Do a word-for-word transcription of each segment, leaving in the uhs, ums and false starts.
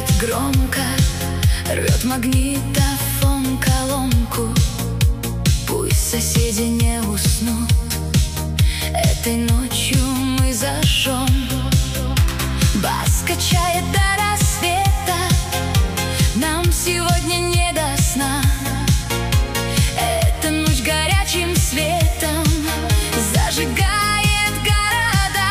громко, рвет магнитофон колонку. Пусть соседи не уснут, этой ночью мы зажжем. Бас качает до рассвета, нам сегодня не до сна. Эта ночь горячим светом зажигает города.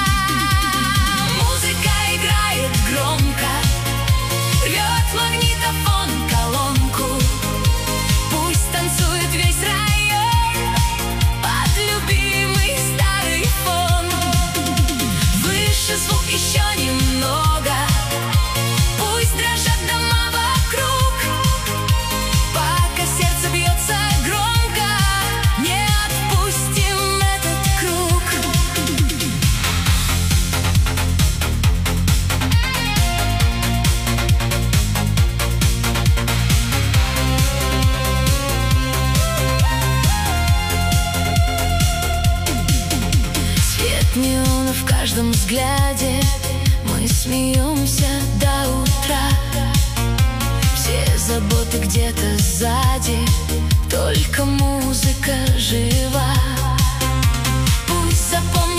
Музыка играет громко, рвет магнитофон колонку. Пусть танцует весь район под любимый старый фон. Выше звук еще немного, пусть дрожат дома вокруг. Пока сердце бьется громко, не отпустим этот круг. Свет неона в каждом взгляде, мы смеемся до утра. Все заботы где-то сзади, только музыка жива. Пусть запомнит